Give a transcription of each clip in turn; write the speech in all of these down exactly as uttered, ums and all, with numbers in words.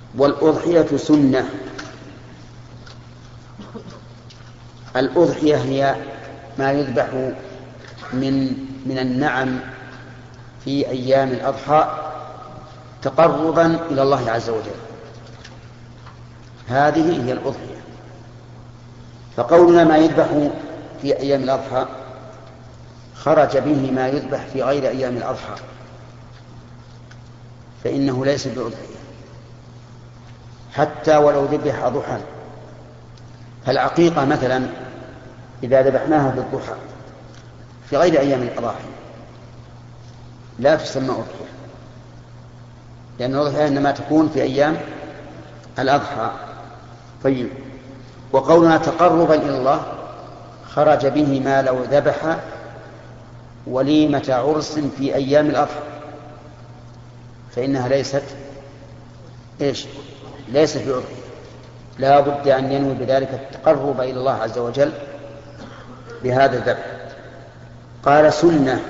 والأضحية سنة. الأضحية هي ما يذبح من من النعم في أيام الأضحى تقربا إلى الله عز وجل، هذه هي الأضحية. فقولنا ما يذبح في أيام الأضحى خرج به ما يذبح في غير أيام الأضحى، فإنه ليس بأضحية حتى ولو ذبح ضحى. فالعقيقة مثلا إذا ذبحناها في الضحى في غير أيام الأضاحي لا تسمى أضحية، لأن الأضحية إنما تكون في أيام الأضحى. طيب، وقولنا تقربا إلى الله خرج به ما لو ذبح وليمة عرس في أيام الأضحى، فإنها ليست إيش؟ ليست بأضحية، لا بد أن ينوي بذلك التقرب إلى الله عز وجل بهذا الذبح. قال سنة،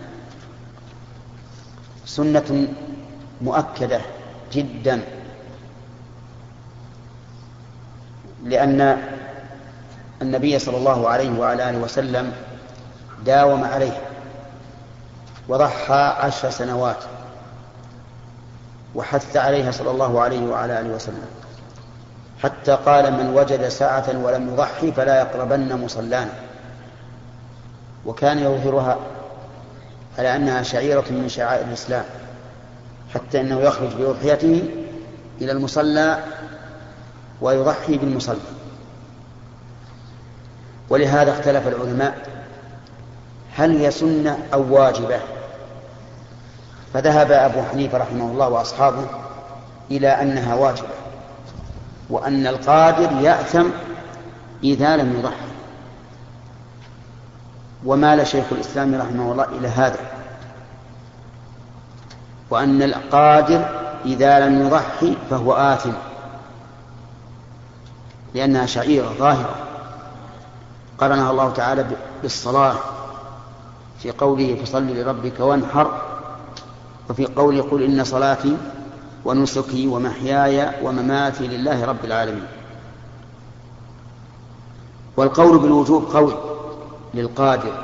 سنة مؤكدة جدا، لأن النبي صلى الله عليه وعلى آله وسلم داوم عليه وضحى عشر سنوات وحث عليها صلى الله عليه وعلى آله وسلم، حتى قال من وجد ساعة ولم يضحي فلا يقربن مصلانا، وكان يظهرها على أنها شعيرة من شعائر الإسلام، حتى أنه يخرج بأضحيته إلى المصلى ويضحي بالمصلى. ولهذا اختلف العلماء هل هي سنة أو واجبة، فذهب أبو حنيفة رحمه الله وأصحابه إلى أنها واجبة، وأن القادر يأثم إذا لم يضحي، ومال شيخ الإسلام رحمه الله إلى هذا، وأن القادر إذا لم يضحي فهو آثم، لأنها شعيرة ظاهرة قرنها الله تعالى بالصلاة في قوله فصل لربك وانحر، وفي قوله قل إن صلاتي ونسكي ومحياي ومماتي لله رب العالمين. والقول بالوجوب قول للقادر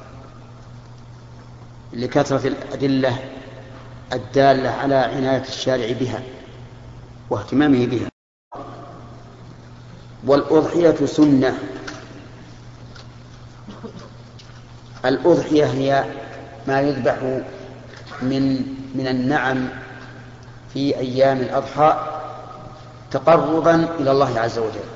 لكثرة الأدلة الدالة على عناية الشارع بها واهتمامه بها. والأضحية سنة. الأضحية هي ما يذبح من من النعم في أيام الأضحى تقربا إلى الله عز وجل،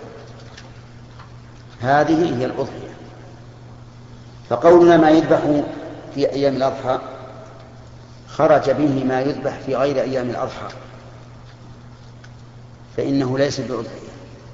هذه هي الأضحية. فقولنا ما يذبح في أيام الأضحى خرج به ما يذبح في غير أيام الأضحى، فإنه ليس بأضحية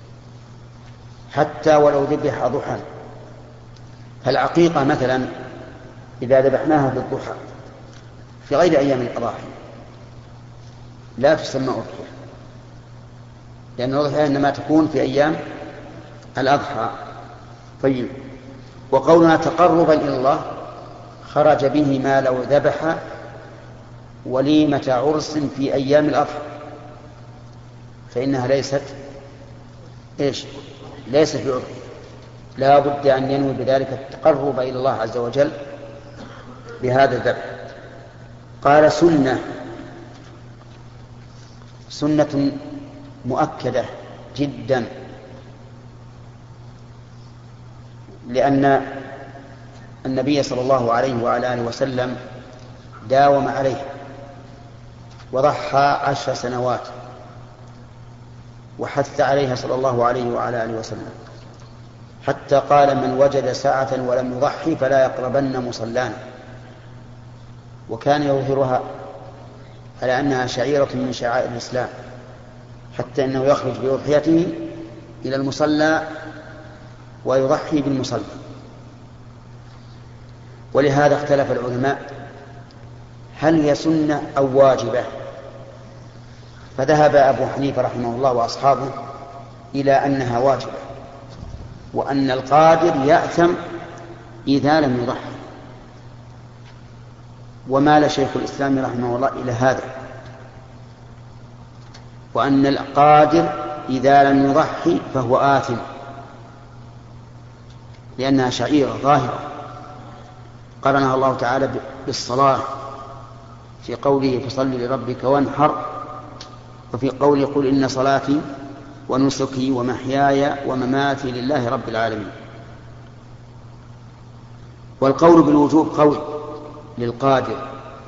حتى ولو ذبح ضحى. فالعقيقة مثلا إذا ذبحناها في الضحى في غير أيام الأضاحي لا تسمى أضحية، لأن الأضحية إنما تكون في أيام الأضحى. طيب، وقولنا تقربا إلى الله خرج به ما لو ذبح وليمة عرس في أيام الأضحى، فإنها ليست إيش؟ ليست بأضحية، لا بد أن ينوي بذلك التقرب إلى الله عز وجل بهذا الذبح. قال سنة، سنة مؤكدة جدا، لأن النبي صلى الله عليه وعلى آله وسلم داوم عليه وضحى عشر سنوات وحث عليها صلى الله عليه وعلى آله وسلم، حتى قال من وجد ساعة ولم يضحي فلا يقربن مصلانا، وكان يظهرها على أنها شعيرة من شعائر الإسلام، حتى أنه يخرج بأضحيته إلى المصلى ويضحي بالمصلى. ولهذا اختلف العلماء هل هي سنة أو واجبة، فذهب أبو حنيفة رحمه الله وأصحابه إلى أنها واجبة، وأن القادر يأثم إذا لم يضحي، ومال شيخ الإسلام رحمه الله إلى هذا، وأن القادر إذا لم يضحي فهو آثم، لأنها شعيرة ظاهرة قرنها الله تعالى بالصلاة في قوله فصل لربك وانحر، وفي قوله قل إن صلاتي ونسكي ومحياي ومماتي لله رب العالمين. والقول بالوجوب قول للقادر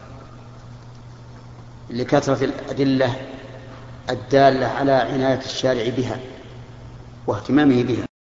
لكثرة الأدلة الدالة على عناية الشارع بها واهتمامه بها.